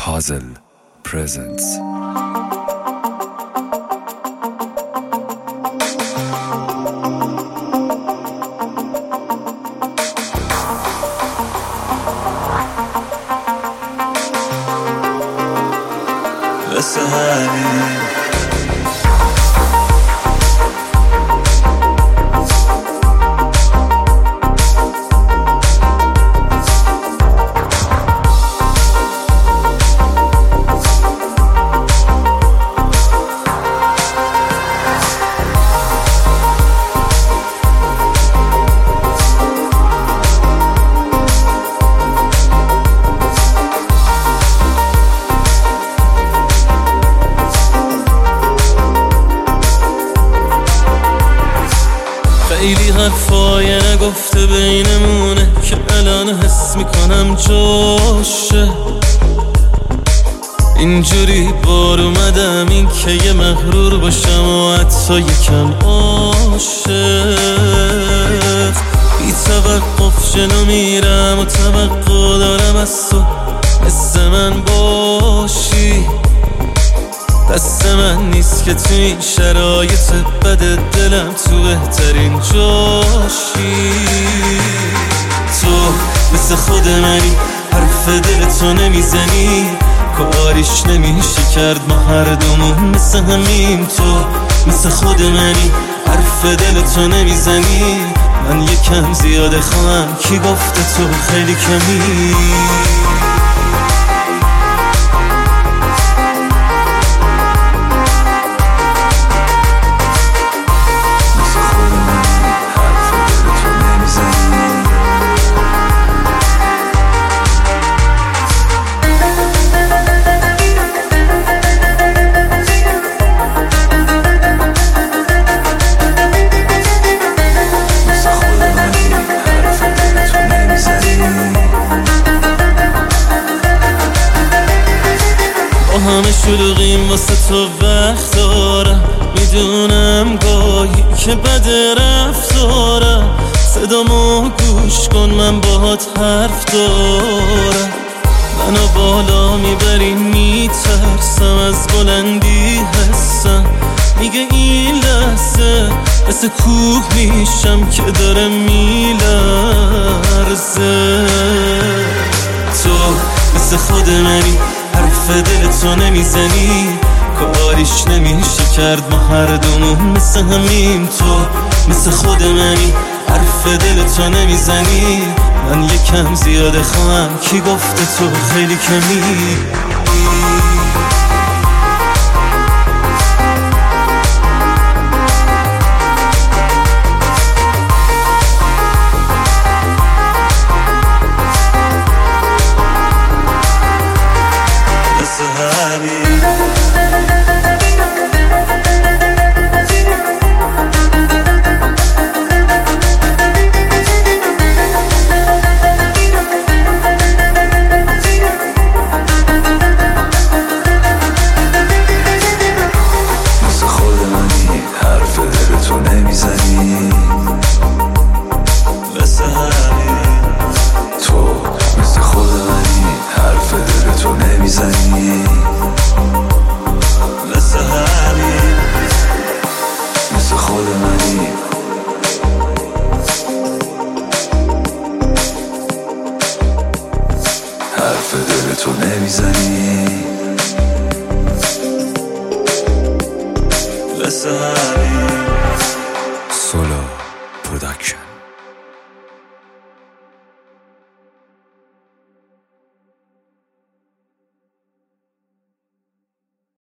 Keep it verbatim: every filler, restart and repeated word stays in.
Puzzle presents. بس همین خیلی حرفای نگفته بینمونه که الان حس میکنم جاشه. اینجوری بار اومدم این که یه مغرور باشم و حتی یکم عاشق. بی توقف جلو میرم و توقع دارم از تو مثل من باشی. دست من نیست که تو این شرایط بد دلم تو بهترین جاشی. تو مثل خود منی، حرف دل تو نمیزنی، کاریش نمیشه کرد، ما هر دومون مثل همیم. تو مثل خود منی، حرف دل تو نمیزنی، من یکم زیاده خواهم، کی گفته تو خیلی کمی. همه شلوغیم واسه تو وقت دارم، میدونم گاهی که بد رفتارم. صدامو گوش کن من باهات حرف دارم. منو بالا میبری میترسم، از بلندی حسم میگه این لحظه مثل کوه میشم که داره میلرزه. تو مثل خود منی، حرف دل تو نمیزنی، کاریش نمیشه کرد، ما هر دومون مثل همیم. تو مثل خود منی، حرف دل تو نمیزنی، من یکم زیاده خواهم، کی گفته تو خیلی کمی. حرف دل تو نمیزنی.